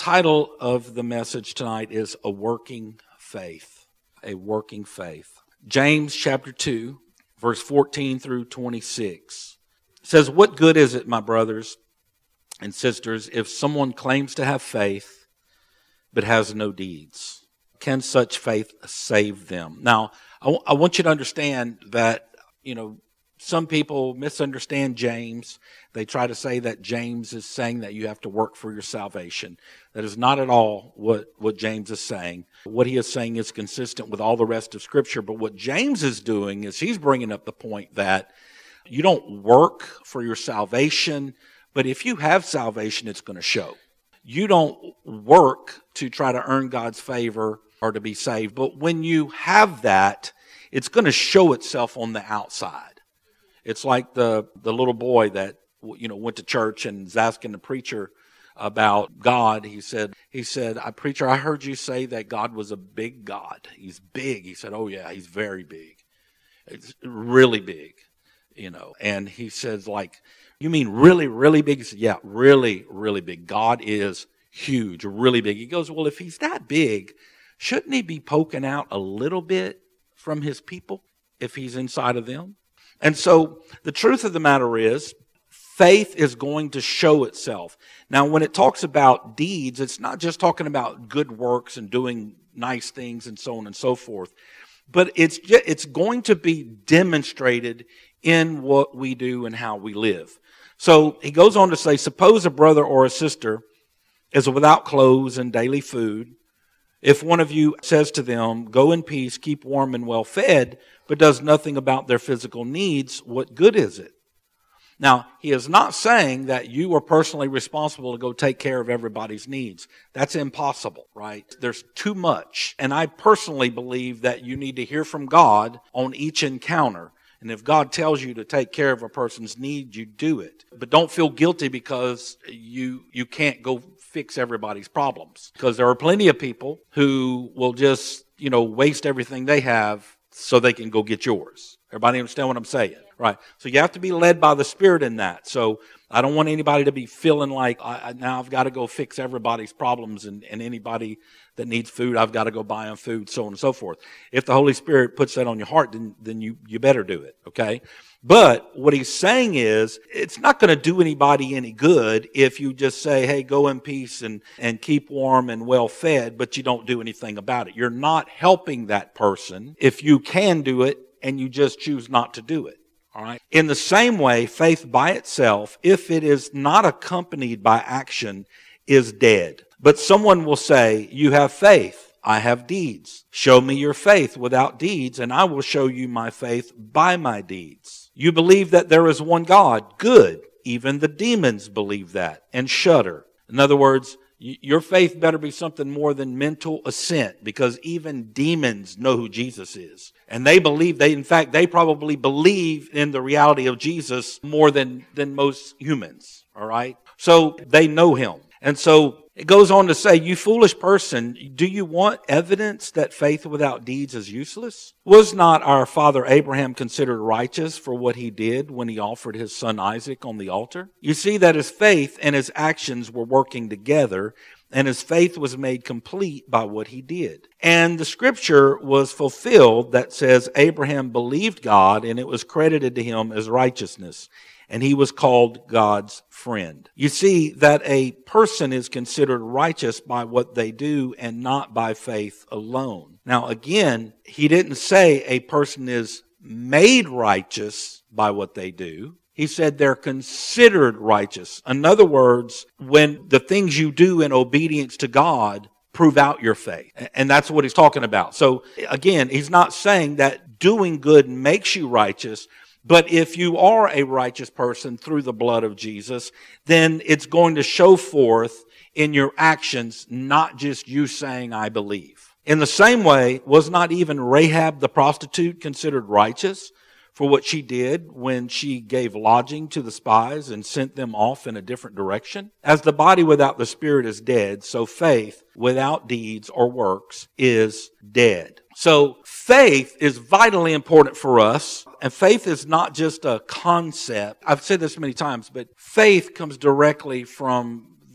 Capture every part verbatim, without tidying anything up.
title of the message tonight is A Working Faith. A Working Faith. James chapter two, verse fourteen through twenty-six says, "What good is it, my brothers and sisters, if someone claims to have faith but has no deeds? Can such faith save them?" Now, I, w- I want you to understand that, you know, some people misunderstand James. They try to say that James is saying that you have to work for your salvation. That is not at all what, what James is saying. What he is saying is consistent with all the rest of Scripture. But what James is doing is he's bringing up the point that you don't work for your salvation, but if you have salvation, it's going to show. You don't work to try to earn God's favor or to be saved. But when you have that, it's going to show itself on the outside. It's like the, the little boy that, you know, went to church and was asking the preacher about God. He said, he said, "I preacher, I heard you say that God was a big God. He's big." He said, "Oh yeah, he's very big. It's really big, you know." And he says, like, "You mean really, really big?" He said, "Yeah, really, really big. God is huge, really big." He goes, "Well, if he's that big, shouldn't he be poking out a little bit from his people if he's inside of them?" And so the truth of the matter is, faith is going to show itself. Now, when it talks about deeds, it's not just talking about good works and doing nice things and so on and so forth, but it's it's going to be demonstrated in what we do and how we live. So he goes on to say, "Suppose a brother or a sister is without clothes and daily food. If one of you says to them, 'Go in peace, keep warm and well fed,' but does nothing about their physical needs, what good is it?" Now, he is not saying that you are personally responsible to go take care of everybody's needs. That's impossible, right? There's too much. And I personally believe that you need to hear from God on each encounter. And if God tells you to take care of a person's need, you do it. But don't feel guilty because you you can't go fix everybody's problems. Because there are plenty of people who will just, you know, waste everything they have so they can go get yours. Everybody understand what I'm saying? Right. So you have to be led by the Spirit in that. So I don't want anybody to be feeling like, I, I, now I've got to go fix everybody's problems, and, and anybody that needs food, I've got to go buy them food, so on and so forth. If the Holy Spirit puts that on your heart, then, then you, you better do it, okay? But what he's saying is, it's not going to do anybody any good if you just say, "Hey, go in peace and, and keep warm and well fed," but you don't do anything about it. You're not helping that person if you can do it and you just choose not to do it. All right. In the same way, faith by itself, if it is not accompanied by action, is dead. But someone will say, "You have faith, I have deeds. Show me your faith without deeds, and I will show you my faith by my deeds. You believe that there is one God. Good. Even the demons believe that and shudder." In other words, your faith better be something more than mental assent, because even demons know who Jesus is. And they believe, they in fact, they probably believe in the reality of Jesus more than, than most humans. All right? So they know him. And so it goes on to say, "You foolish person, do you want evidence that faith without deeds is useless? Was not our father Abraham considered righteous for what he did when he offered his son Isaac on the altar? You see that his faith and his actions were working together, and his faith was made complete by what he did. And the scripture was fulfilled that says, Abraham believed God, and it was credited to him as righteousness, and he was called God's friend." You see that a person is considered righteous by what they do and not by faith alone. Now again, he didn't say a person is made righteous by what they do. He said they're considered righteous. In other words, when the things you do in obedience to God prove out your faith. And that's what he's talking about. So again, he's not saying that doing good makes you righteous. But if you are a righteous person through the blood of Jesus, then it's going to show forth in your actions, not just you saying, "I believe." In the same way, was not even Rahab the prostitute considered righteous for what she did when she gave lodging to the spies and sent them off in a different direction? As the body without the spirit is dead, so faith without deeds or works is dead. So faith is vitally important for us. And faith is not just a concept. I've said this many times, but faith comes directly from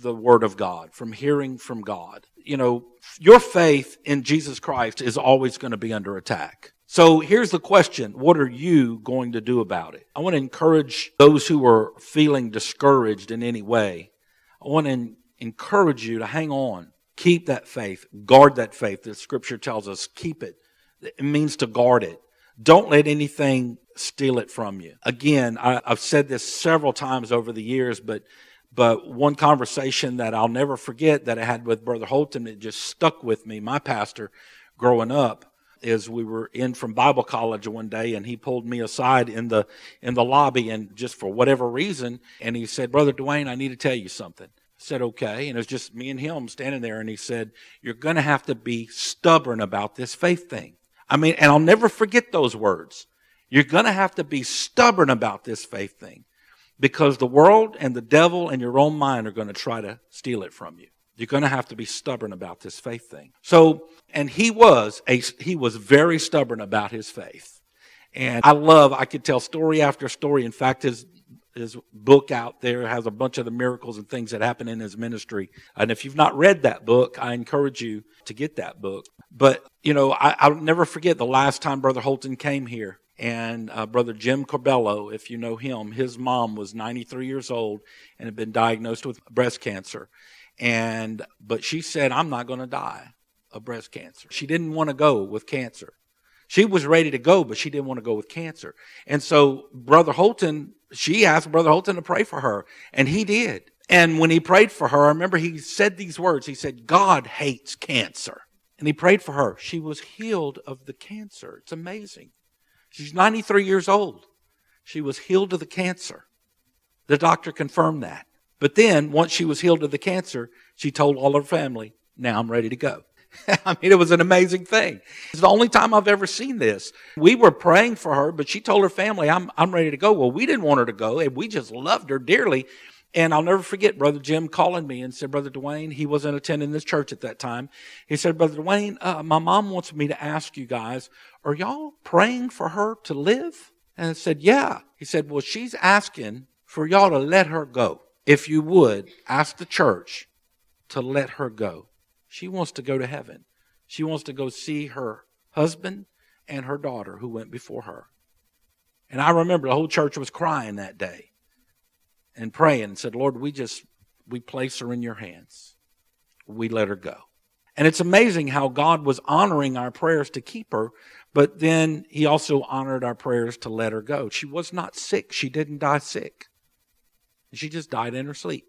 the Word of God, from hearing from God. You know, your faith in Jesus Christ is always going to be under attack. So here's the question. What are you going to do about it? I want to encourage those who are feeling discouraged in any way. I want to encourage you to hang on. Keep that faith. Guard that faith. The Scripture tells us, keep it. It means to guard it. Don't let anything steal it from you. Again, I, I've said this several times over the years, but but one conversation that I'll never forget that I had with Brother Holton, it just stuck with me, my pastor growing up, is we were in from Bible college one day, and he pulled me aside in the in the lobby, and just for whatever reason, and he said, Brother Dwayne, I need to tell you something. I said, okay. And it was just me and him standing there, and he said, you're going to have to be stubborn about this faith thing. I mean, and I'll never forget those words. You're going to have to be stubborn about this faith thing, because the world and the devil and your own mind are going to try to steal it from you. You're going to have to be stubborn about this faith thing. So, and he was a, he was very stubborn about his faith. And I love, I could tell story after story. In fact, his his book out there has a bunch of the miracles and things that happen in his ministry. And if you've not read that book, I encourage you to get that book. But, you know, I, I'll never forget the last time Brother Holton came here. And uh, Brother Jim Corbello, if you know him, his mom was ninety-three years old and had been diagnosed with breast cancer. And but she said, I'm not going to die of breast cancer. She didn't want to go with cancer. She was ready to go, but she didn't want to go with cancer. And so Brother Holton, she asked Brother Holton to pray for her, and he did. And when he prayed for her, I remember he said these words. He said, God hates cancer. And he prayed for her. She was healed of the cancer. It's amazing. She's ninety-three years old. She was healed of the cancer. The doctor confirmed that. But then, once she was healed of the cancer, she told all her family, now I'm ready to go. I mean, it was an amazing thing. It's the only time I've ever seen this. We were praying for her, but she told her family, I'm, I'm ready to go. Well, we didn't want her to go, and we just loved her dearly. And I'll never forget Brother Jim calling me and said, Brother Dwayne, he wasn't attending this church at that time. He said, Brother Dwayne, uh, my mom wants me to ask you guys, are y'all praying for her to live? And I said, yeah. He said, well, she's asking for y'all to let her go. If you would, ask the church to let her go. She wants to go to heaven. She wants to go see her husband and her daughter who went before her. And I remember the whole church was crying that day and praying and said, Lord, we just, we place her in your hands. We let her go. And it's amazing how God was honoring our prayers to keep her, but then he also honored our prayers to let her go. She was not sick. She didn't die sick. She just died in her sleep.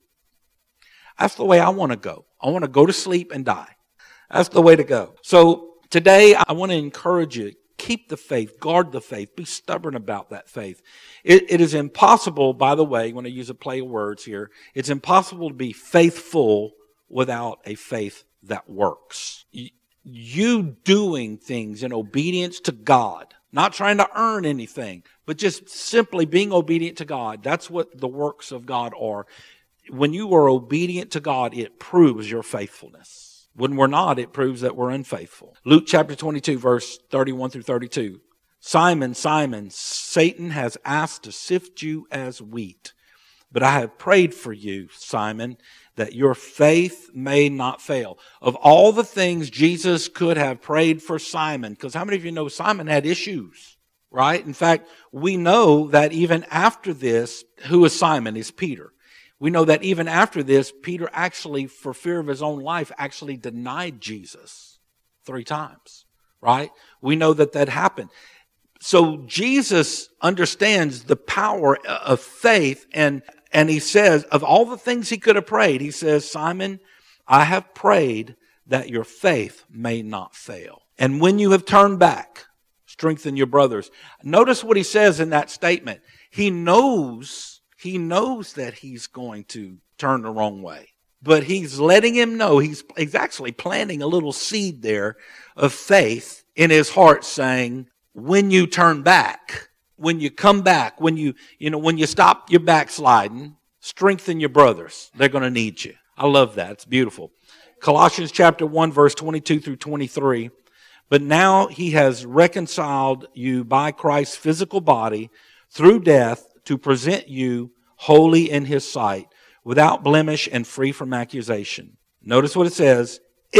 That's the way I want to go. I want to go to sleep and die. That's the way to go. So today I want to encourage you, keep the faith, guard the faith, be stubborn about that faith. It, it is impossible, by the way, when I use a play of words here, it's impossible to be faithful without a faith that works. You doing things in obedience to God, not trying to earn anything, but just simply being obedient to God. That's what the works of God are. When you are obedient to God, it proves your faithfulness. When we're not, it proves that we're unfaithful. Luke chapter twenty-two, verse thirty-one through thirty-two. Simon, Simon, Satan has asked to sift you as wheat. But I have prayed for you, Simon, that your faith may not fail. Of all the things Jesus could have prayed for Simon, because how many of you know Simon had issues, right? In fact, we know that even after this, who is Simon? Is Peter. We know that even after this, Peter actually, for fear of his own life, actually denied Jesus three times, right? We know that that happened. So Jesus understands the power of faith, and, and he says, of all the things he could have prayed, he says, Simon, I have prayed that your faith may not fail. And when you have turned back, strengthen your brothers. Notice what he says in that statement. He knows He knows that he's going to turn the wrong way. But he's letting him know, he's, he's actually planting a little seed there of faith in his heart, saying, when you turn back, when you come back, when you, you know, when you stop your backsliding, strengthen your brothers. They're going to need you. I love that. It's beautiful. Colossians chapter one, verse twenty-two through twenty-three. But now he has reconciled you by Christ's physical body through death to present you holy in his sight, without blemish and free from accusation. Notice what it says,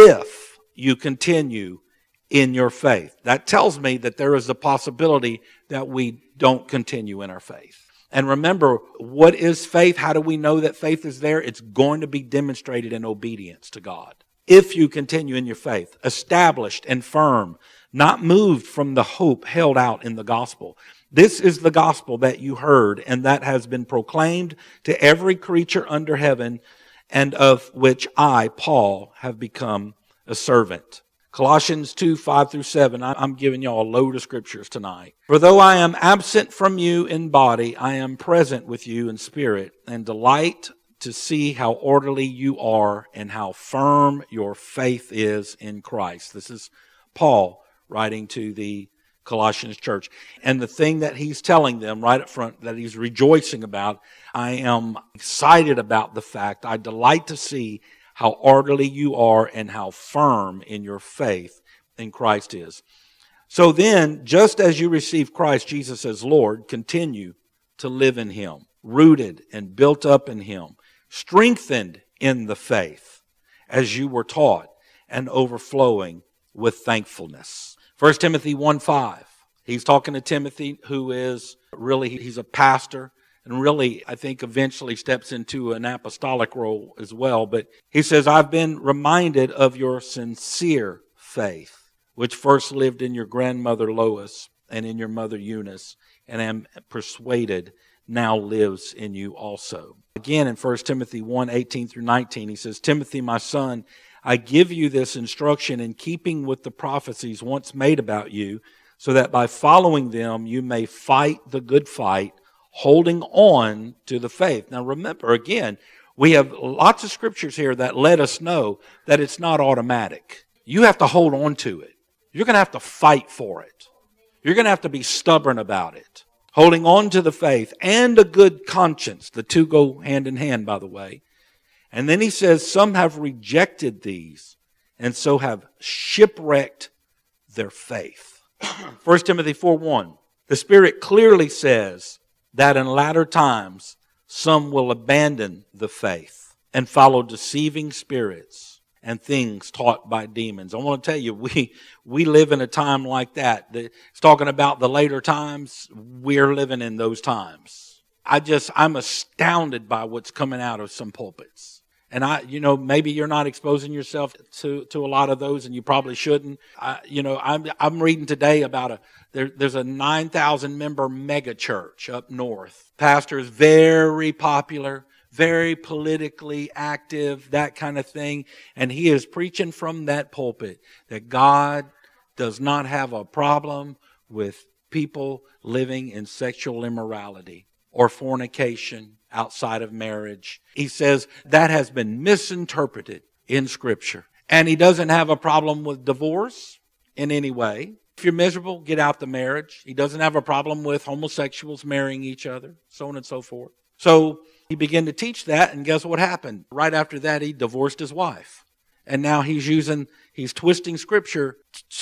if you continue in your faith. That tells me that there is a possibility that we don't continue in our faith. And remember, what is faith? How do we know that faith is there? It's going to be demonstrated in obedience to God. If you continue in your faith, established and firm, not moved from the hope held out in the gospel. This is the gospel that you heard and that has been proclaimed to every creature under heaven, and of which I, Paul, have become a servant. Colossians two, five through seven, I'm giving y'all a load of scriptures tonight. For though I am absent from you in body, I am present with you in spirit, and delight to see how orderly you are and how firm your faith is in Christ. This is Paul writing to the Colossians church. And the thing that he's telling them right up front, that he's rejoicing about, I am excited about the fact, I delight to see how orderly you are and how firm in your faith in Christ is. So then, just as you receive Christ Jesus as Lord, continue to live in Him, rooted and built up in Him, strengthened in the faith as you were taught, and overflowing with thankfulness. First Timothy one five. He's talking to Timothy, who is really, he's a pastor, and really, I think eventually steps into an apostolic role as well. But he says, I've been reminded of your sincere faith, which first lived in your grandmother Lois and in your mother Eunice, and am persuaded now lives in you also. Again, in First Timothy one eighteen through nineteen, he says, Timothy, my son, I give you this instruction in keeping with the prophecies once made about you, so that by following them you may fight the good fight, holding on to the faith. Now remember, again, we have lots of scriptures here that let us know that it's not automatic. You have to hold on to it. You're going to have to fight for it. You're going to have to be stubborn about it. Holding on to the faith and a good conscience. The two go hand in hand, by the way. And then he says, some have rejected these and so have shipwrecked their faith. First Timothy four one. The Spirit clearly says that in latter times some will abandon the faith and follow deceiving spirits and things taught by demons. I want to tell you, we we live in a time like that. It's talking about the later times. We're living in those times. I just, I'm astounded by what's coming out of some pulpits. And I, you know, maybe you're not exposing yourself to, to a lot of those, and you probably shouldn't. I, you know, I'm I'm reading today about a there, there's a nine thousand member mega church up north. Pastor is very popular, very politically active, that kind of thing, and he is preaching from that pulpit that God does not have a problem with people living in sexual immorality or fornication outside of marriage. He says that has been misinterpreted in Scripture. And he doesn't have a problem with divorce in any way. If you're miserable, get out the marriage. He doesn't have a problem with homosexuals marrying each other, so on and so forth. So he began to teach that, and guess what happened? Right after that, he divorced his wife. And now he's using, he's twisting Scripture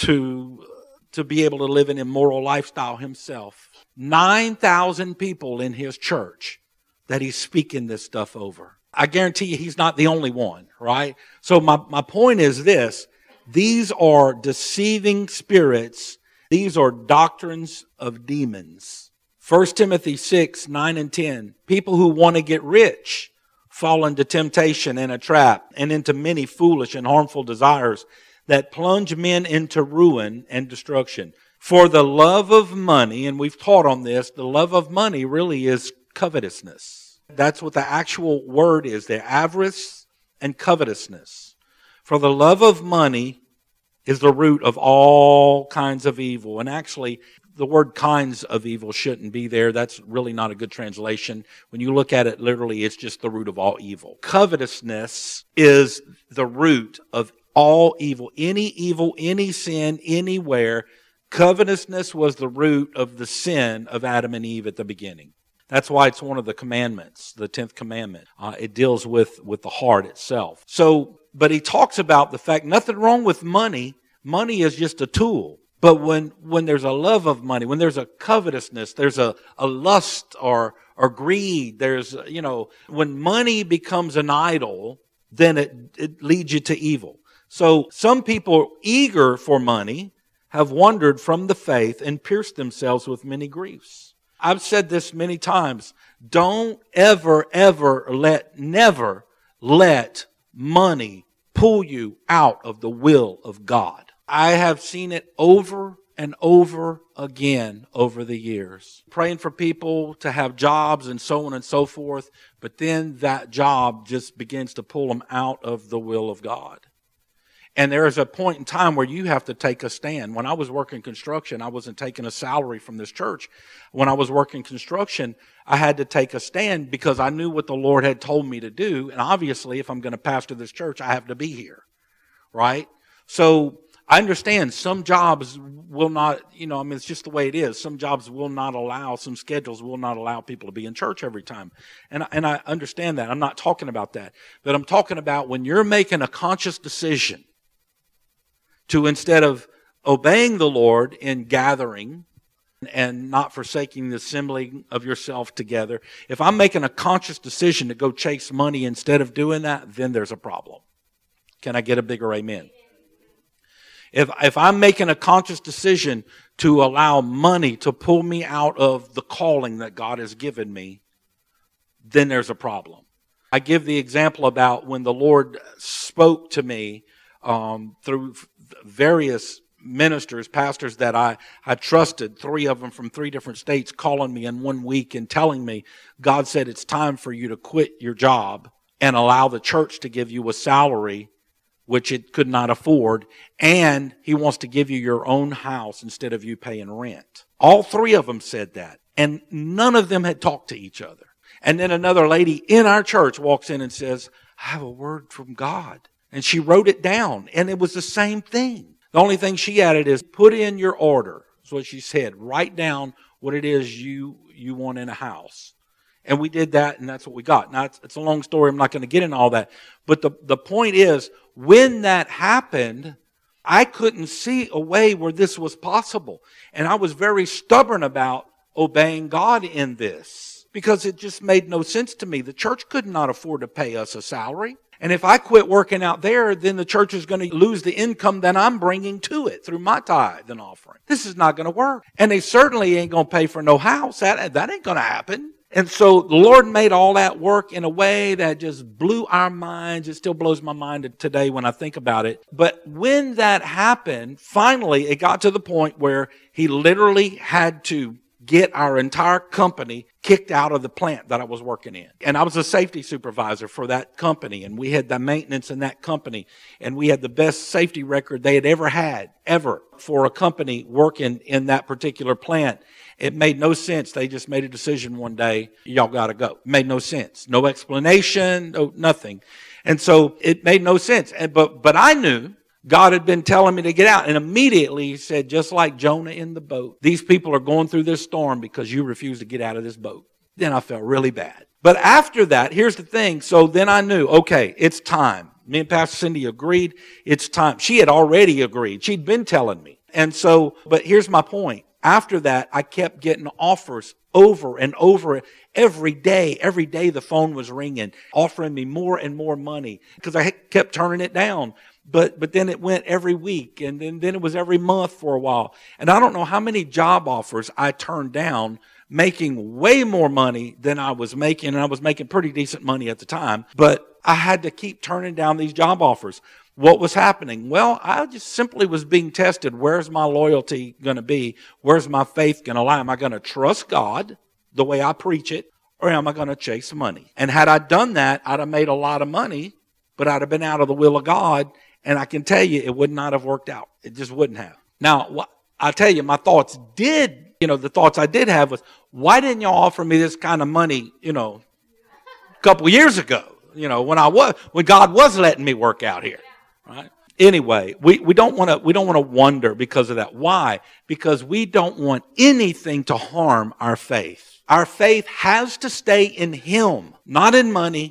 to, to be able to live an immoral lifestyle himself. nine thousand people in his church that he's speaking this stuff over. I guarantee you he's not the only one, right? So my, my point is this. These are deceiving spirits. These are doctrines of demons. First Timothy six, nine and ten. People who want to get rich fall into temptation and a trap and into many foolish and harmful desires that plunge men into ruin and destruction. For the love of money, and we've taught on this, the love of money really is covetousness. That's what the actual word is there. Avarice and covetousness. For the love of money is the root of all kinds of evil. And actually, the word kinds of evil shouldn't be there. That's really not a good translation. When you look at it literally, it's just the root of all evil. Covetousness is the root of all evil. Any evil, any sin, anywhere. Covetousness was the root of the sin of Adam and Eve at the beginning. That's why it's one of the commandments, the tenth commandment. Uh, it deals with, with the heart itself. So, but he talks about the fact, nothing wrong with money. Money is just a tool. But when, when there's a love of money, when there's a covetousness, there's a, a lust or, or greed, there's, you know, when money becomes an idol, then it, it leads you to evil. So some people eager for money have wandered from the faith and pierced themselves with many griefs. I've said this many times. Don't ever, ever let, never let money pull you out of the will of God. I have seen it over and over again over the years. Praying for people to have jobs and so on and so forth, but then that job just begins to pull them out of the will of God. And there is a point in time where you have to take a stand. When I was working construction, I wasn't taking a salary from this church. When I was working construction, I had to take a stand because I knew what the Lord had told me to do. And obviously, if I'm going to pastor this church, I have to be here, right? So I understand some jobs will not, you know, I mean, it's just the way it is. Some jobs will not allow, some schedules will not allow people to be in church every time. And, and I understand that. I'm not talking about that. But I'm talking about when you're making a conscious decision to, instead of obeying the Lord in gathering and not forsaking the assembling of yourself together, if I'm making a conscious decision to go chase money instead of doing that, then there's a problem. Can I get a bigger amen? If, if I'm making a conscious decision to allow money to pull me out of the calling that God has given me, then there's a problem. I give the example about when the Lord spoke to me um, through various ministers, pastors that I, I trusted, three of them from three different states, calling me in one week and telling me, God said it's time for you to quit your job and allow the church to give you a salary which it could not afford, and He wants to give you your own house instead of you paying rent. All three of them said that, and none of them had talked to each other. And then another lady in our church walks in and says, I have a word from God. And she wrote it down, and it was the same thing. The only thing she added is, put in your order. That's what she said. Write down what it is you, you want in a house. And we did that, and that's what we got. Now, it's, it's a long story. I'm not going to get into all that. But the, the point is, when that happened, I couldn't see a way where this was possible. And I was very stubborn about obeying God in this because it just made no sense to me. The church could not afford to pay us a salary. And if I quit working out there, then the church is going to lose the income that I'm bringing to it through my tithe and offering. This is not going to work. And they certainly ain't going to pay for no house. That, that ain't going to happen. And so the Lord made all that work in a way that just blew our minds. It still blows my mind today when I think about it. But when that happened, finally it got to the point where He literally had to get our entire company kicked out of the plant that I was working in. And I was a safety supervisor for that company, and we had the maintenance in that company, and we had the best safety record they had ever had, ever, for a company working in that particular plant. It made no sense. They just made a decision one day, y'all got to go. It made no sense. No explanation, no nothing. And so it made no sense. And, but, but I knew God had been telling me to get out. And immediately He said, just like Jonah in the boat, these people are going through this storm because you refuse to get out of this boat. Then I felt really bad. But after that, here's the thing. So then I knew, okay, it's time. Me and Pastor Cindy agreed. It's time. She had already agreed. She'd been telling me. And so, but here's my point. After that, I kept getting offers over and over every day. Every day the phone was ringing, offering me more and more money because I kept turning it down. But but then it went every week, and then, then it was every month for a while. And I don't know how many job offers I turned down, making way more money than I was making. And I was making pretty decent money at the time. But I had to keep turning down these job offers. What was happening? Well, I just simply was being tested. Where's my loyalty going to be? Where's my faith going to lie? Am I going to trust God the way I preach it, or am I going to chase money? And had I done that, I'd have made a lot of money, but I'd have been out of the will of God. And I can tell you, it would not have worked out. It just wouldn't have. Now, I tell you, my thoughts did, you know, the thoughts I did have was, why didn't y'all offer me this kind of money, you know, a couple of years ago, you know, when I was, when God was letting me work out here, right? Anyway, we, we don't want to, we don't want to wonder because of that. Why? Because we don't want anything to harm our faith. Our faith has to stay in Him, not in money,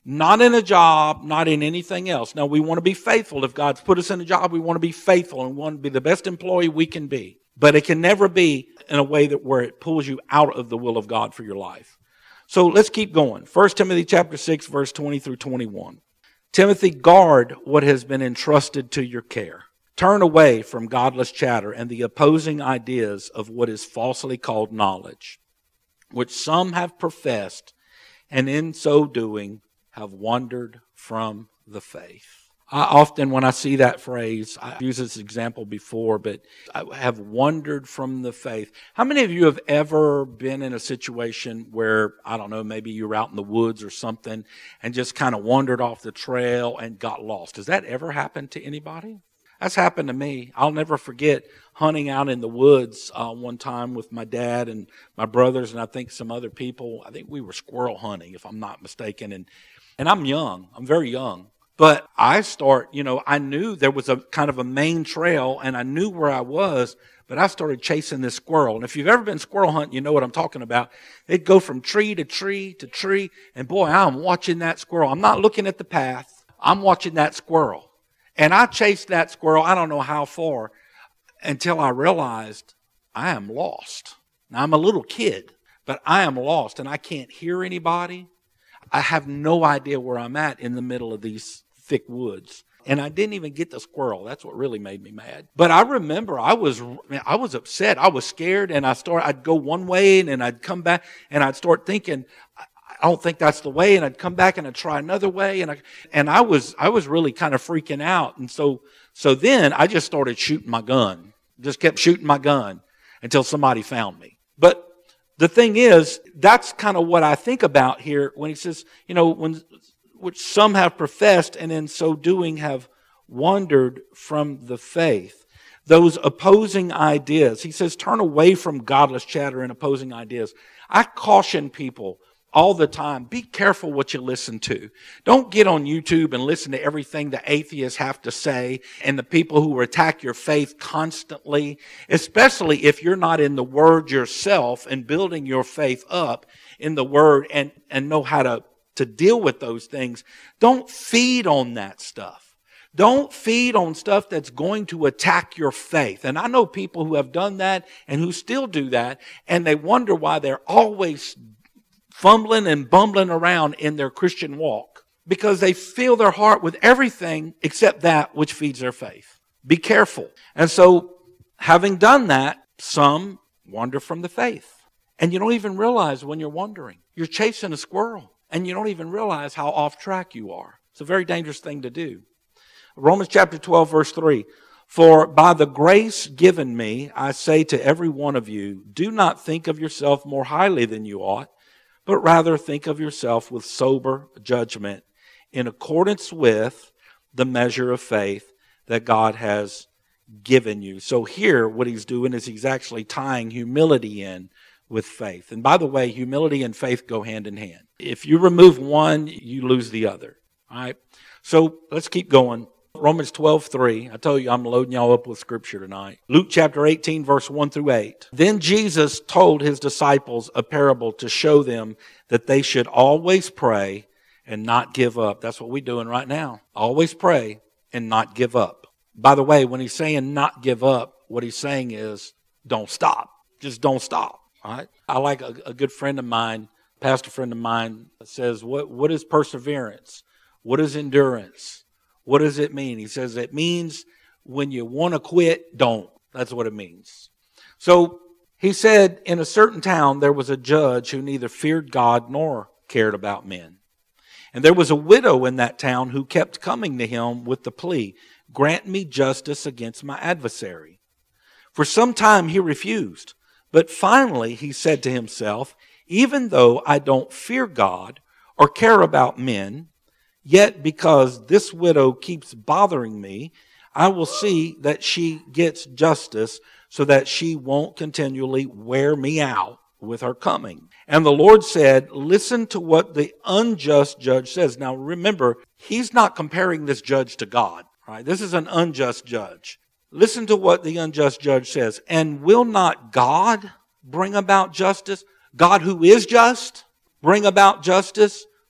Not in a job, not in anything else. Now, we want to be faithful. If God's put us in a job, we want to be faithful and we want to be the best employee we can be. But it can never be in a way that where it pulls you out of the will of God for your life. So let's keep going. First Timothy chapter six, verse twenty through twenty-one. Timothy, guard what has been entrusted to your care. Turn away from godless chatter and the opposing ideas of what is falsely called knowledge, which some have professed, and in so doing have wandered from the faith. I often, when I see that phrase, I use this example before, but I have wandered from the faith. How many of you have ever been in a situation where, I don't know, maybe you were out in the woods or something and just kind of wandered off the trail and got lost? Does that ever happen to anybody? That's happened to me. I'll never forget hunting out in the woods uh, one time with my dad and my brothers and I think some other people. I think we were squirrel hunting, if I'm not mistaken. And, and I'm young. I'm very young. But I start, you know, I knew there was a kind of a main trail and I knew where I was, but I started chasing this squirrel. And if you've ever been squirrel hunting, you know what I'm talking about. They'd go from tree to tree to tree. And boy, I'm watching that squirrel. I'm not looking at the path. I'm watching that squirrel. And I chased that squirrel, I don't know how far, until I realized I am lost. Now, I'm a little kid, but I am lost and I can't hear anybody. I have no idea where I'm at in the middle of these thick woods. And I didn't even get the squirrel. That's what really made me mad. But I remember I was I was upset. I was scared. And I started, I'd go one way and then I'd come back and I'd start thinking, I don't think that's the way. And I'd come back and I'd try another way. And I, and I was, I was really kind of freaking out. And so, so then I just started shooting my gun. Just kept shooting my gun until somebody found me. But the thing is, that's kind of what I think about here when he says, you know, when, which some have professed and in so doing have wandered from the faith. Those opposing ideas. He says, turn away from godless chatter and opposing ideas. I caution people all the time, be careful what you listen to. Don't get on YouTube and listen to everything the atheists have to say and the people who attack your faith constantly, especially if you're not in the Word yourself and building your faith up in the Word and, and know how to, to deal with those things. Don't feed on that stuff. Don't feed on stuff that's going to attack your faith. And I know people who have done that and who still do that, and they wonder why they're always fumbling and bumbling around in their Christian walk because they fill their heart with everything except that which feeds their faith. Be careful. And so, having done that, some wander from the faith. And you don't even realize when you're wandering. You're chasing a squirrel, and you don't even realize how off track you are. It's a very dangerous thing to do. Romans chapter twelve, verse three. For by the grace given me, I say to every one of you, do not think of yourself more highly than you ought, but rather think of yourself with sober judgment in accordance with the measure of faith that God has given you. So here, what he's doing is he's actually tying humility in with faith. And by the way, humility and faith go hand in hand. If you remove one, you lose the other. All right? So let's keep going. Romans twelve, three. I told you I'm loading y'all up with scripture tonight. Luke chapter eighteen, verse one through eight. Then Jesus told his disciples a parable to show them that they should always pray and not give up. That's what we're doing right now. Always pray and not give up. By the way, when he's saying not give up, what he's saying is don't stop. Just don't stop. All right? I like a, a good friend of mine, pastor friend of mine, says, what, what is perseverance? What is endurance? What does it mean? He says it means when you want to quit, don't. That's what it means. So he said in a certain town there was a judge who neither feared God nor cared about men. And there was a widow in that town who kept coming to him with the plea, grant me justice against my adversary. For some time he refused. But finally he said to himself, even though I don't fear God or care about men, yet because this widow keeps bothering me, I will see that she gets justice so that she won't continually wear me out with her coming. And the Lord said, listen to what the unjust judge says. Now remember, he's not comparing this judge to God. Right? This is an unjust judge. Listen to what the unjust judge says. And will not God bring about justice? God who is just, bring about justice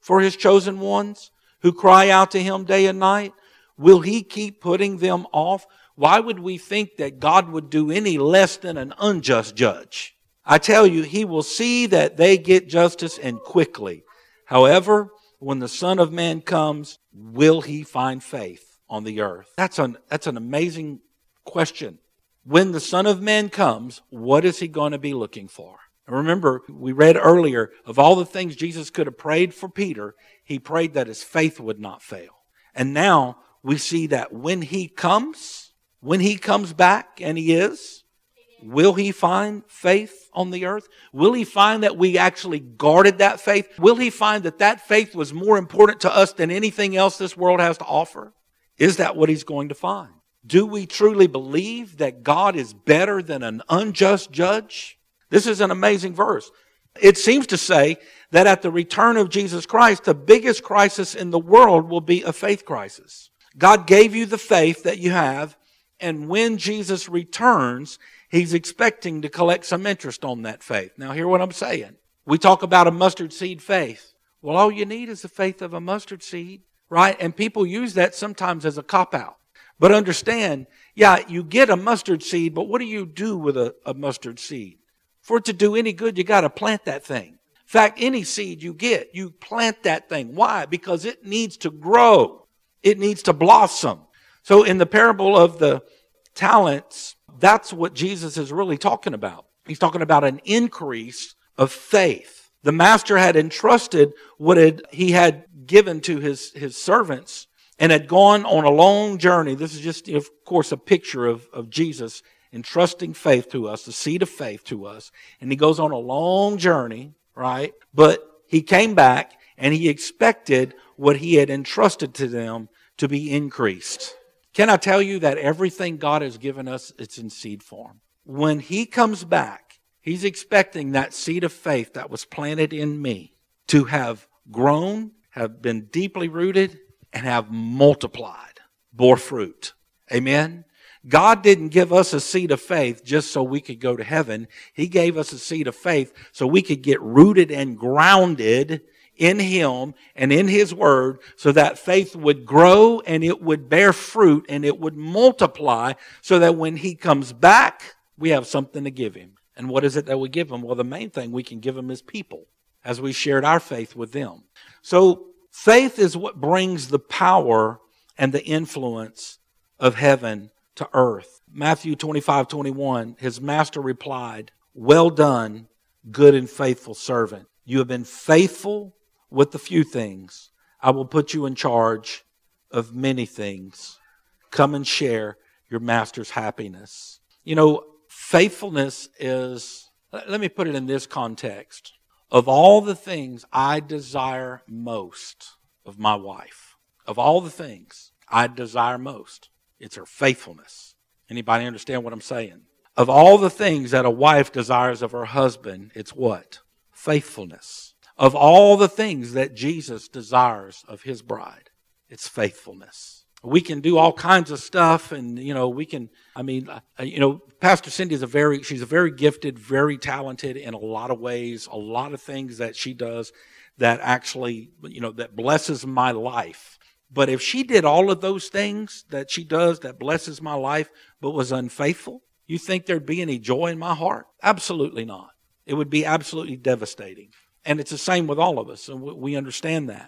for his chosen ones who cry out to him day and night? Will he keep putting them off? Why would we think that God would do any less than an unjust judge? I tell you, he will see that they get justice and quickly. However, when the Son of Man comes, will he find faith on the earth? That's an, that's an amazing question. When the Son of Man comes, what is he going to be looking for? And remember, we read earlier, of all the things Jesus could have prayed for Peter, he prayed that his faith would not fail. And now we see that when he comes, when he comes back, and he is, will he find faith on the earth? Will he find that we actually guarded that faith? Will he find that that faith was more important to us than anything else this world has to offer? Is that what he's going to find? Do we truly believe that God is better than an unjust judge? This is an amazing verse. It seems to say that at the return of Jesus Christ, the biggest crisis in the world will be a faith crisis. God gave you the faith that you have, and when Jesus returns, he's expecting to collect some interest on that faith. Now, hear what I'm saying. We talk about a mustard seed faith. Well, all you need is the faith of a mustard seed, right? And people use that sometimes as a cop-out. But understand, yeah, you get a mustard seed, but what do you do with a, a mustard seed? For it to do any good, you got to plant that thing. In fact, any seed you get, you plant that thing. Why? Because it needs to grow. It needs to blossom. So in the parable of the talents, that's what Jesus is really talking about. He's talking about an increase of faith. The master had entrusted what had, he had given to his, his servants and had gone on a long journey. This is just, of course, a picture of, of Jesus entrusting faith to us, the seed of faith to us. And he goes on a long journey, right? But he came back and he expected what he had entrusted to them to be increased. Can I tell you that everything God has given us, it's in seed form? When he comes back, he's expecting that seed of faith that was planted in me to have grown, have been deeply rooted, and have multiplied, bore fruit. Amen? God didn't give us a seed of faith just so we could go to heaven. He gave us a seed of faith so we could get rooted and grounded in him and in his word, so that faith would grow and it would bear fruit and it would multiply, so that when he comes back, we have something to give him. And what is it that we give him? Well, the main thing we can give him is people, as we shared our faith with them. So faith is what brings the power and the influence of heaven to earth. Matthew twenty-five twenty-one, his master replied, "Well done, good and faithful servant. You have been faithful with the few things. I will put you in charge of many things. Come and share your master's happiness." You know, faithfulness is, let me put it in this context. Of all the things I desire most of my wife, of all the things I desire most, it's her faithfulness. Anybody understand what I'm saying? Of all the things that a wife desires of her husband, it's what? Faithfulness. Of all the things that Jesus desires of his bride, it's faithfulness. We can do all kinds of stuff, and, you know, we can, I mean, you know, Pastor Cindy is a very, she's a very gifted, very talented in a lot of ways, a lot of things that she does that actually, you know, that blesses my life. But if she did all of those things that she does that blesses my life, but was unfaithful, you think there'd be any joy in my heart? Absolutely not. It would be absolutely devastating. And it's the same with all of us, and we understand that.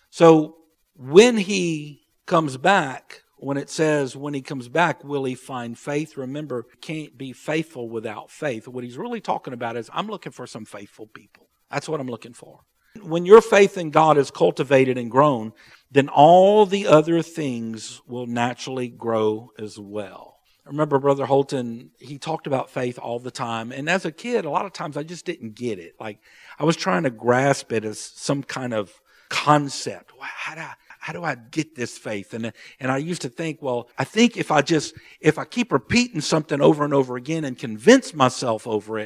So when he comes back, when it says when he comes back, will he find faith? Remember, can't be faithful without faith. What he's really talking about is, I'm looking for some faithful people. That's what I'm looking for. When your faith in God is cultivated and grown, then all the other things will naturally grow as well. I remember Brother Holton, he talked about faith all the time. And as a kid, a lot of times I just didn't get it. Like, I was trying to grasp it as some kind of concept. How do I, how do I get this faith? And, and I used to think, well, I think if I just, if I keep repeating something over and over again and convince myself over it,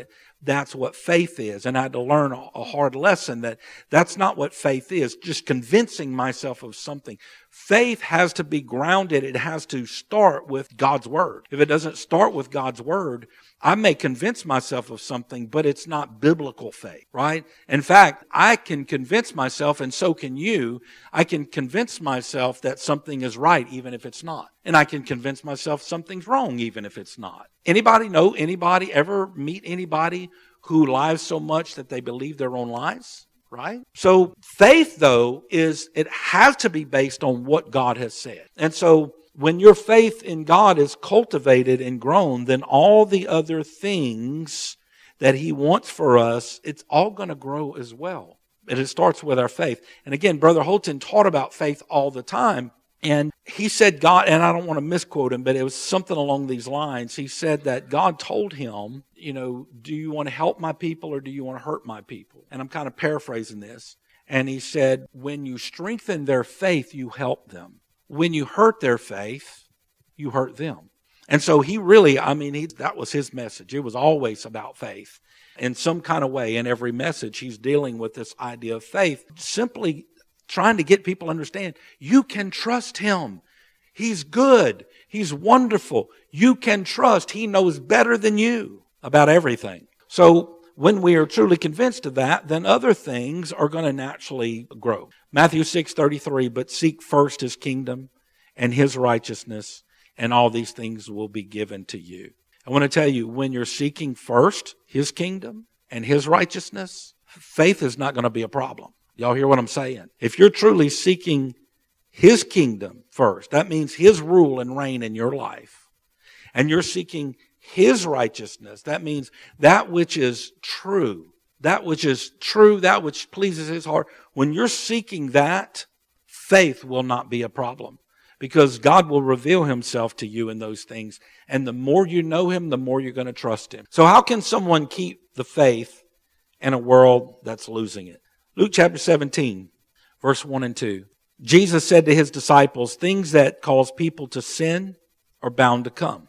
that's what faith is. And I had to learn a hard lesson that that's not what faith is, just convincing myself of something. Faith has to be grounded. It has to start with God's Word. If it doesn't start with God's Word, I may convince myself of something, but it's not biblical faith, right? In fact, I can convince myself, and so can you, I can convince myself that something is right even if it's not. And I can convince myself something's wrong even if it's not. Anybody know anybody, ever meet anybody who lies so much that they believe their own lies? Right? So faith, though, is it has to be based on what God has said. And so when your faith in God is cultivated and grown, then all the other things that He wants for us, it's all going to grow as well. And it starts with our faith. And again, Brother Holton taught about faith all the time. And he said God, and I don't want to misquote him, but it was something along these lines. He said that God told him, you know, do you want to help my people or do you want to hurt my people? And I'm kind of paraphrasing this. And he said, when you strengthen their faith, you help them. When you hurt their faith, you hurt them. And so he really, I mean, he, that was his message. It was always about faith. In some kind of way, in every message, he's dealing with this idea of faith. Simply trying to get people to understand, you can trust Him. He's good. He's wonderful. You can trust. He knows better than you about everything. So when we are truly convinced of that, then other things are going to naturally grow. Matthew six thirty-three, but seek first His kingdom and His righteousness, and all these things will be given to you. I want to tell you, when you're seeking first His kingdom and His righteousness, faith is not going to be a problem. Y'all hear what I'm saying? If you're truly seeking His kingdom first, that means His rule and reign in your life, and you're seeking His righteousness, that means that which is true, that which is true, that which pleases His heart. When you're seeking that, faith will not be a problem, because God will reveal Himself to you in those things. And the more you know Him, the more you're going to trust Him. So how can someone keep the faith in a world that's losing it? Luke chapter seventeen, verse one and two. Jesus said to His disciples, things that cause people to sin are bound to come.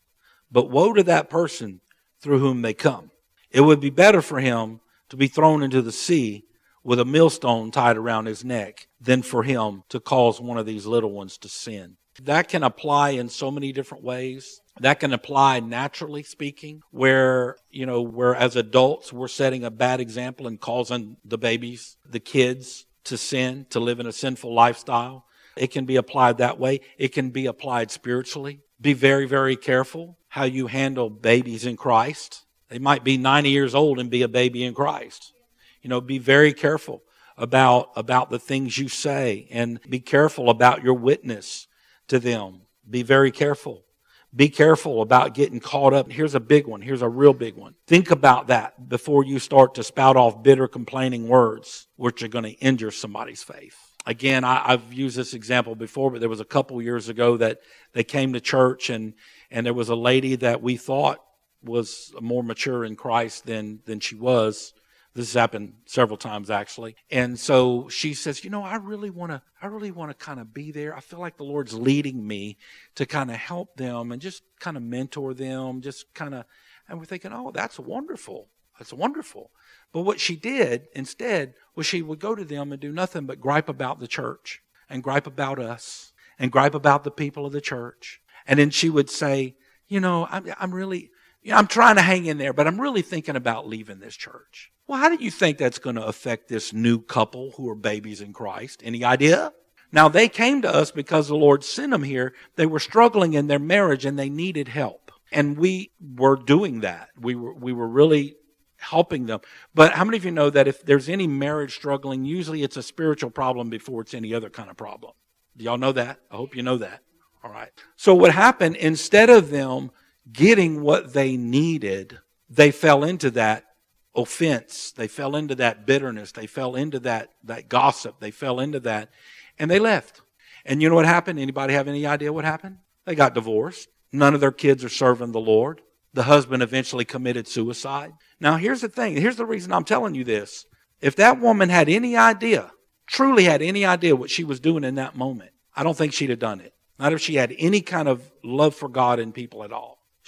But woe to that person through whom they come. It would be better for him to be thrown into the sea with a millstone tied around his neck than for him to cause one of these little ones to sin. That can apply in so many different ways. That can apply naturally speaking, where, you know, where as adults we're setting a bad example and causing the babies, the kids, to sin, to live in a sinful lifestyle. It can be applied that way. It can be applied spiritually. Be very, very careful how you handle babies in Christ. They might be ninety years old and be a baby in Christ. You know, be very careful about, about the things you say, and be careful about your witness to them. Be very careful. Be careful about getting caught up. Here's a big one. Here's a real big one. Think about that before you start to spout off bitter, complaining words, which are going to injure somebody's faith. Again, I, I've used this example before, but there was a couple years ago that they came to church, and, and there was a lady that we thought was more mature in Christ than, than she was. This has happened several times, actually. And so she says, you know, I really want to, I really want to kind of be there. I feel like the Lord's leading me to kind of help them and just kind of mentor them, just kind of, and we're thinking, oh, that's wonderful. That's wonderful. But what she did instead was she would go to them and do nothing but gripe about the church and gripe about us and gripe about the people of the church. And then she would say, you know, I'm, I'm really, you know, I'm trying to hang in there, but I'm really thinking about leaving this church. Well, how do you think that's going to affect this new couple who are babies in Christ? Any idea? Now, they came to us because the Lord sent them here. They were struggling in their marriage and they needed help. And we were doing that. We were, we were really helping them. But how many of you know that if there's any marriage struggling, usually it's a spiritual problem before it's any other kind of problem? Do y'all know that? I hope you know that. All right. So what happened, instead of them getting what they needed, they fell into that offense. They fell into that bitterness. They fell into that, that gossip. They fell into that, and they left. And you know what happened? Anybody have any idea what happened? They got divorced. None of their kids are serving the Lord. The husband eventually committed suicide. Now, here's the thing. Here's the reason I'm telling you this. If that woman had any idea, truly had any idea what she was doing in that moment, I don't think she'd have done it. Not if she had any kind of love for God and people at all.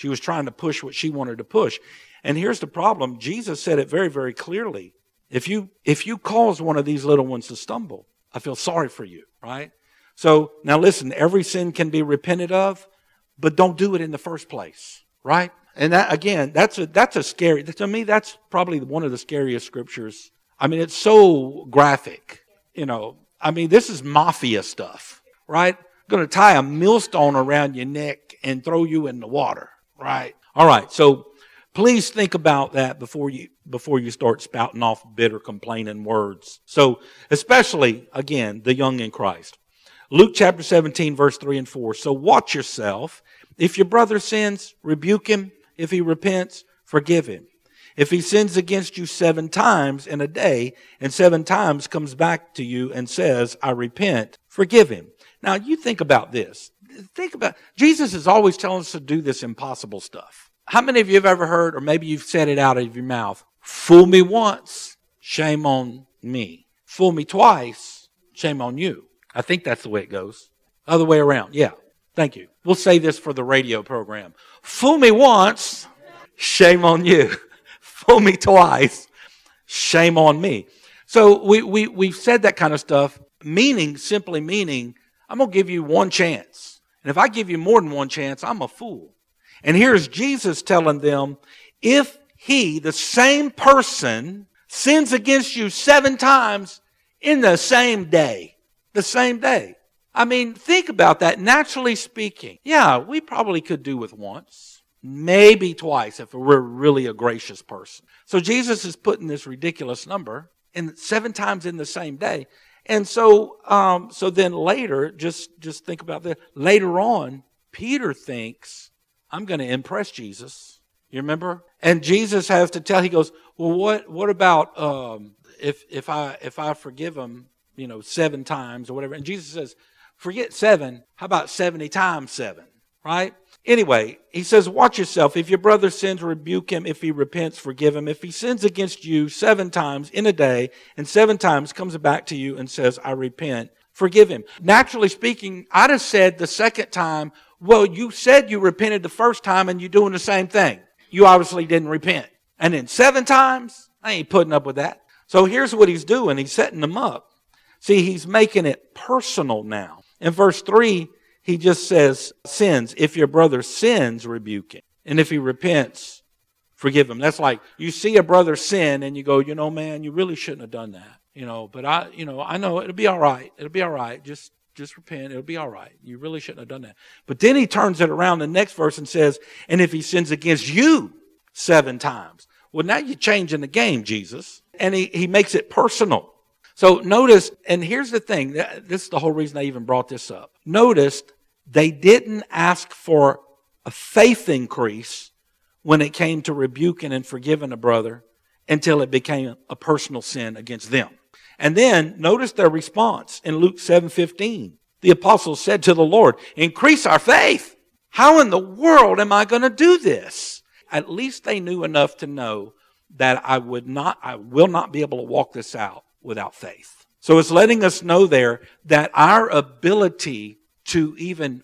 She was trying to push what she wanted to push. And here's the problem. Jesus said it very, very clearly. If you, if you cause one of these little ones to stumble, I feel sorry for you, right? So now listen, every sin can be repented of, but don't do it in the first place, right? And that, again, that's a, that's a scary, to me, that's probably one of the scariest scriptures. I mean, it's so graphic, you know. I mean, this is mafia stuff, right? Going to tie a millstone around your neck and throw you in the water, right? All right, so please think about that before you before you start spouting off bitter, complaining words. So, especially, again, the young in Christ. Luke chapter seventeen, verse three and four. So watch yourself. If your brother sins, rebuke him. If he repents, forgive him. If he sins against you seven times in a day, and seven times comes back to you and says, I repent, forgive him. Now, you think about this. Think about, Jesus is always telling us to do this impossible stuff. How many of you have ever heard, or maybe you've said it out of your mouth, fool me once, shame on me. Fool me twice, shame on you. I think that's the way it goes. Other way around, yeah. Thank you. We'll say this for the radio program. Fool me once, shame on you. Fool me twice, shame on me. So we, we, we've said that kind of stuff, meaning, simply meaning, I'm going to give you one chance. And if I give you more than one chance, I'm a fool. And here's Jesus telling them, if he, the same person, sins against you seven times in the same day, the same day. I mean, think about that, naturally speaking. Yeah, we probably could do with once, maybe twice if we're really a gracious person. So Jesus is putting this ridiculous number in seven times in the same day. And so, um, so then later, just, just think about that. Later on, Peter thinks, I'm going to impress Jesus. You remember? And Jesus has to tell, he goes, well, what, what about, um, if, if I, if I forgive him, you know, seven times or whatever. And Jesus says, forget seven. How about seventy times seven? Right? Anyway, he says, watch yourself. If your brother sins, rebuke him. If he repents, forgive him. If he sins against you seven times in a day and seven times comes back to you and says, I repent, forgive him. Naturally speaking, I'd have said the second time, well, you said you repented the first time and you're doing the same thing. You obviously didn't repent. And then seven times, I ain't putting up with that. So here's what he's doing. He's setting them up. See, he's making it personal now. In verse three, he just says, sins. If your brother sins, rebuke him. And if he repents, forgive him. That's like, you see a brother sin and you go, you know, man, you really shouldn't have done that. You know, but I, you know, I know it'll be all right. It'll be all right. Just, just repent. It'll be all right. You really shouldn't have done that. But then he turns it around the next verse and says, and if he sins against you seven times. Well, now you're changing the game, Jesus. And he, he makes it personal. So notice, and here's the thing, this is the whole reason I even brought this up. Notice they didn't ask for a faith increase when it came to rebuking and forgiving a brother until it became a personal sin against them. And then notice their response in Luke seven fifteen. The apostles said to the Lord, increase our faith. How in the world am I going to do this? At least they knew enough to know that I would not, I will not be able to walk this out without faith. So it's letting us know there that our ability to even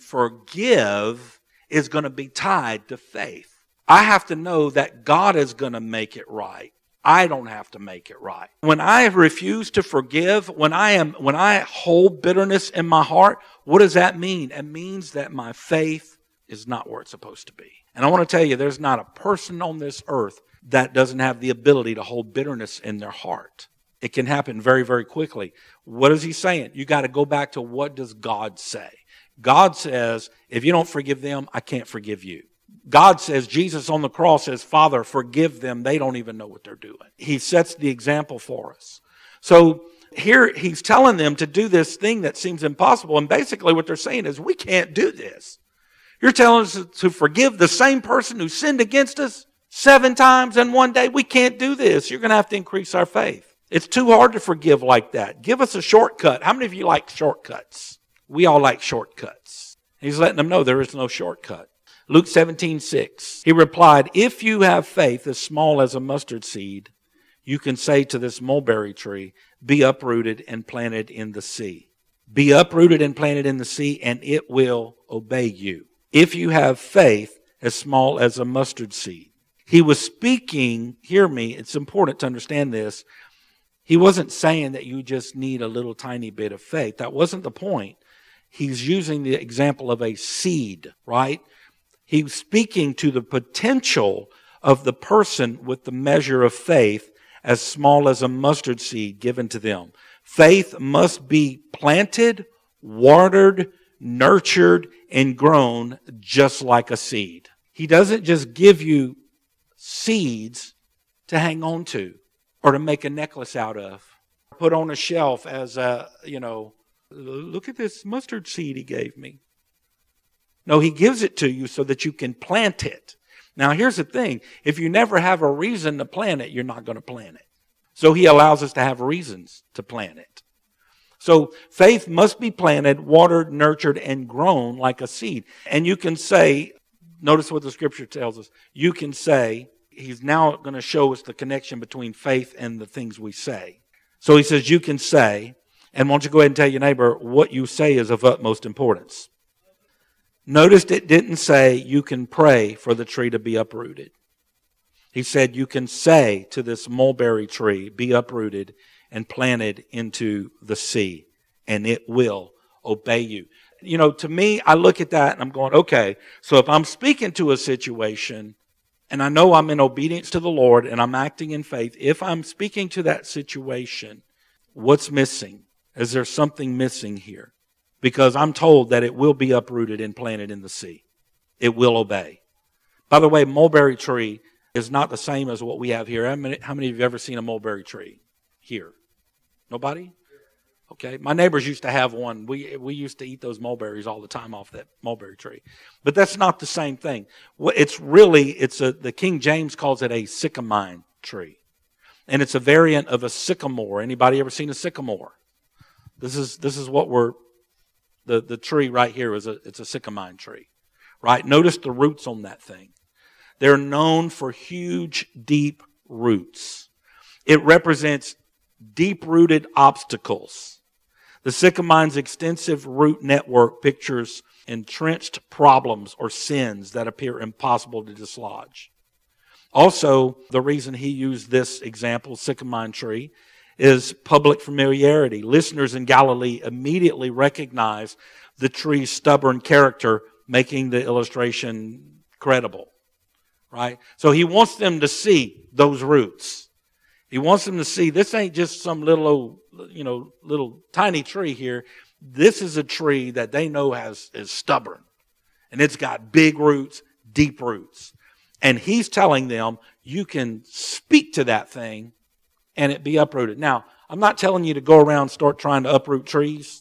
forgive is going to be tied to faith. I have to know that God is going to make it right. I don't have to make it right. When I refuse to forgive, when I am, when I hold bitterness in my heart, what does that mean? It means that my faith is not where it's supposed to be. And I want to tell you, there's not a person on this earth that doesn't have the ability to hold bitterness in their heart. It can happen very, very quickly. What is he saying? You got to go back to what does God say? God says, if you don't forgive them, I can't forgive you. God says, Jesus on the cross says, Father, forgive them. They don't even know what they're doing. He sets the example for us. So here he's telling them to do this thing that seems impossible. And basically what they're saying is, we can't do this. You're telling us to forgive the same person who sinned against us seven times in one day? We can't do this. You're going to have to increase our faith. It's too hard to forgive like that. Give us a shortcut. How many of you like shortcuts? We all like shortcuts. He's letting them know there is no shortcut. Luke seventeen six. He replied, if you have faith as small as a mustard seed, you can say to this mulberry tree, be uprooted and planted in the sea. Be uprooted and planted in the sea, and it will obey you. If you have faith as small as a mustard seed. He was speaking, hear me, it's important to understand this. He wasn't saying that you just need a little tiny bit of faith. That wasn't the point. He's using the example of a seed, right? He was speaking to the potential of the person with the measure of faith as small as a mustard seed given to them. Faith must be planted, watered, nurtured, and grown just like a seed. He doesn't just give you seeds to hang on to or to make a necklace out of, put on a shelf as a, you know, look at this mustard seed he gave me. No, he gives it to you so that you can plant it. Now, here's the thing. If you never have a reason to plant it, you're not going to plant it. So he allows us to have reasons to plant it. So faith must be planted, watered, nurtured, and grown like a seed. And you can say, notice what the scripture tells us. You can say, he's now going to show us the connection between faith and the things we say. So he says, you can say, and why don't you go ahead and tell your neighbor, what you say is of utmost importance. Notice it didn't say you can pray for the tree to be uprooted. He said you can say to this mulberry tree, be uprooted and planted into the sea, and it will obey you. You know, to me, I look at that and I'm going, okay, so if I'm speaking to a situation and I know I'm in obedience to the Lord and I'm acting in faith, if I'm speaking to that situation, what's missing? Is there something missing here? Because I'm told that it will be uprooted and planted in the sea. It will obey. By the way, mulberry tree is not the same as what we have here. How many, how many of you have ever seen a mulberry tree here? Nobody? Okay. My neighbors used to have one. We we used to eat those mulberries all the time off that mulberry tree. But that's not the same thing. It's really, it's a, the King James calls it a sycamine tree. And it's a variant of a sycamore. Anybody ever seen a sycamore? This is this is what we're, the, the tree right here is a, it's a sycamine tree. Right? Notice the roots on that thing. They're known for huge, deep roots. It represents deep-rooted obstacles. The sycamine's extensive root network pictures entrenched problems or sins that appear impossible to dislodge. Also, the reason he used this example, sycamine tree, is public familiarity. Listeners in Galilee immediately recognize the tree's stubborn character, making the illustration credible. Right? So he wants them to see those roots. He wants them to see this ain't just some little old, you know, little tiny tree here. This is a tree that they know has is stubborn. And it's got big roots, deep roots. And he's telling them you can speak to that thing and it be uprooted. Now, I'm not telling you to go around and start trying to uproot trees.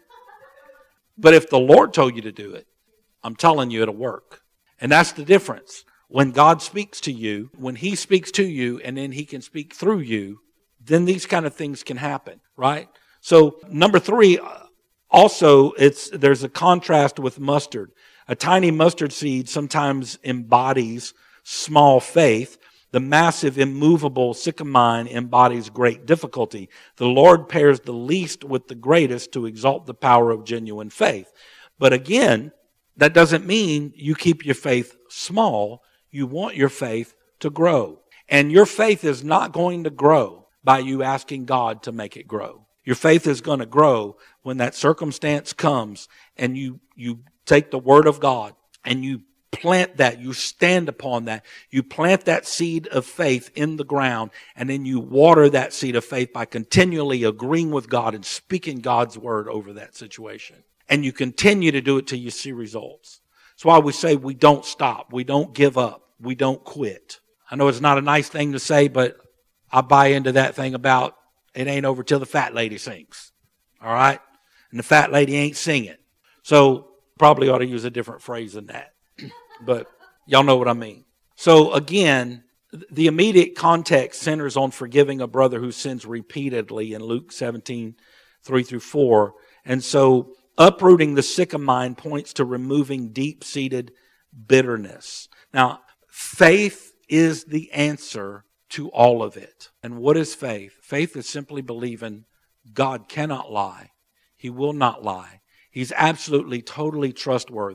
But if the Lord told you to do it, I'm telling you it'll work. And that's the difference. When God speaks to you, when He speaks to you, and then He can speak through you, then these kind of things can happen, right? So number three, also, it's there's a contrast with mustard. A tiny mustard seed sometimes embodies small faith. The massive, immovable sycamine embodies great difficulty. The Lord pairs the least with the greatest to exalt the power of genuine faith. But again, that doesn't mean you keep your faith small. You want your faith to grow. And your faith is not going to grow by you asking God to make it grow. Your faith is going to grow when that circumstance comes and you, you take the Word of God and you plant that, you stand upon that, you plant that seed of faith in the ground, and then you water that seed of faith by continually agreeing with God and speaking God's Word over that situation. And you continue to do it till you see results. That's why we say we don't stop, we don't give up. We don't quit. I know it's not a nice thing to say, but I buy into that thing about it ain't over till the fat lady sings. All right? And the fat lady ain't singing. So probably ought to use a different phrase than that. But y'all know what I mean. So again, the immediate context centers on forgiving a brother who sins repeatedly in Luke seventeen, three through four. And so uprooting the sycamine points to removing deep-seated bitterness. Now, faith is the answer to all of it. And what is faith? Faith is simply believing God cannot lie. He will not lie. He's absolutely, totally trustworthy.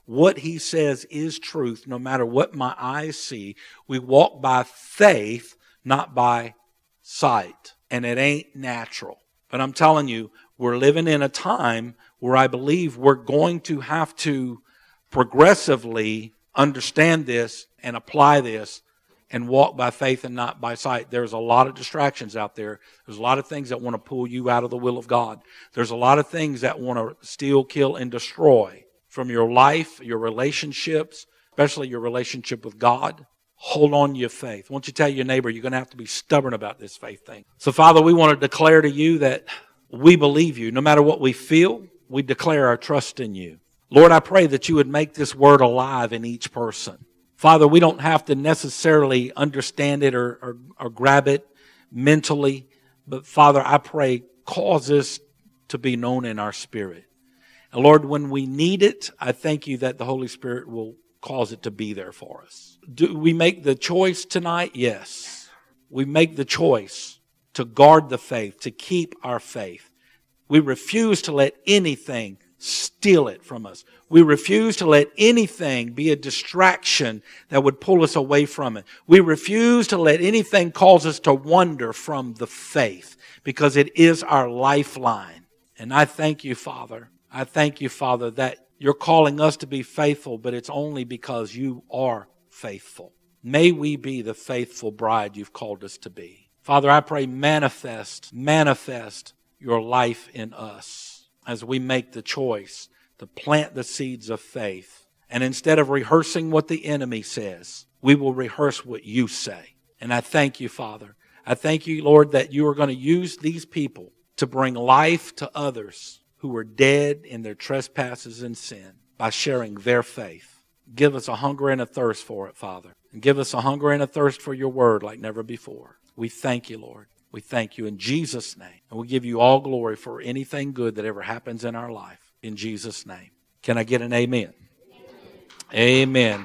what he says is truth, no matter what my eyes see. We walk by faith, not by sight. And it ain't natural. But I'm telling you, we're living in a time where I believe we're going to have to progressively understand this and apply this and walk by faith and not by sight. There's a lot of distractions out there. There's a lot of things that want to pull you out of the will of God. There's a lot of things that want to steal, kill, and destroy from your life, your relationships, especially your relationship with God. Hold on to your faith. Won't you tell your neighbor, you're going to have to be stubborn about this faith thing. So, Father, we want to declare to you that we believe you. No matter what we feel, we declare our trust in you. Lord, I pray that you would make this word alive in each person. Father, we don't have to necessarily understand it or, or, or grab it mentally, but Father, I pray, cause this to be known in our spirit. And Lord, when we need it, I thank you that the Holy Spirit will cause it to be there for us. Do we make the choice tonight? Yes. We make the choice to guard the faith, to keep our faith. We refuse to let anything steal it from us. We refuse to let anything be a distraction that would pull us away from it. We refuse to let anything cause us to wander from the faith, because it is our lifeline. And I thank you, Father. I thank you, Father, that you're calling us to be faithful, but it's only because you are faithful. May we be the faithful bride you've called us to be. Father, I pray manifest, manifest your life in us as we make the choice to plant the seeds of faith. And instead of rehearsing what the enemy says, we will rehearse what you say. And I thank you, Father. I thank you, Lord, that you are going to use these people to bring life to others who are dead in their trespasses and sin by sharing their faith. Give us a hunger and a thirst for it, Father. And give us a hunger and a thirst for your word like never before. We thank you, Lord. We thank you in Jesus' name. And we give you all glory for anything good that ever happens in our life. In Jesus' name. Can I get an amen? Amen. Amen.